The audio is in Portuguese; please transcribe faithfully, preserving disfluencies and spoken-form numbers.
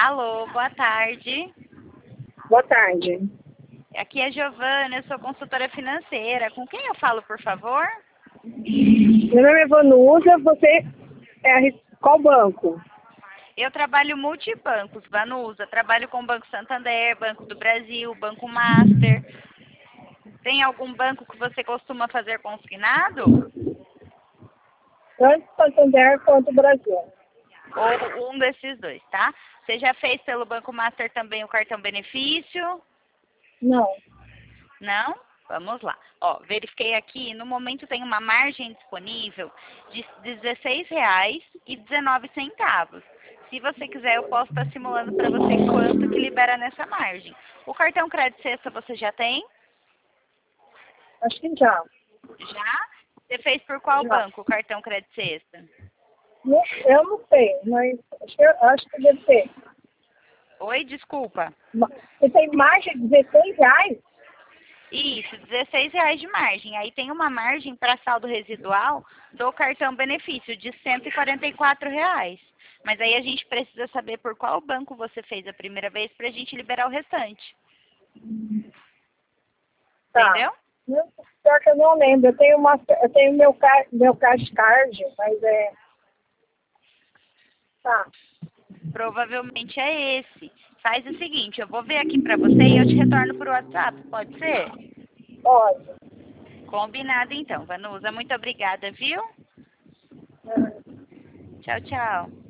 Alô, boa tarde. Boa tarde. Aqui é a Giovana, eu sou consultora financeira. Com quem eu falo, por favor? Meu nome é Vanusa, você é qual banco? Eu trabalho multibancos, Vanusa. Trabalho com o Banco Santander, Banco do Brasil, Banco Master. Tem algum banco que você costuma fazer consignado? Tanto Santander quanto Brasil. Ou um desses dois, tá? Você já fez pelo Banco Master também o cartão benefício? Não. Não? Vamos lá. Ó, verifiquei aqui, no momento tem uma margem disponível de dezesseis reais e dezenove centavos. Se você quiser, eu posso estar simulando para você quanto que libera nessa margem. O cartão crédito sexta você já tem? Acho que já. Já? Você fez por qual Já. banco o cartão crédito sexta? Não, eu não sei, mas acho que, acho que deve ter. Oi, desculpa. Você tem margem de dezesseis reais? Isso, dezesseis reais de margem. Aí tem uma margem para saldo residual do cartão benefício de cento e quarenta e quatro reais. Mas aí a gente precisa saber por qual banco você fez a primeira vez para a gente liberar o restante. Tá. Entendeu? Não, pior que eu não lembro. Eu tenho, uma, eu tenho meu, car, meu cash card, mas é... Tá. Provavelmente é esse. Faz o seguinte, eu vou ver aqui para você e eu te retorno por WhatsApp, pode ser? Pode. Combinado então, Vanusa. Muito obrigada, viu? É. Tchau, tchau.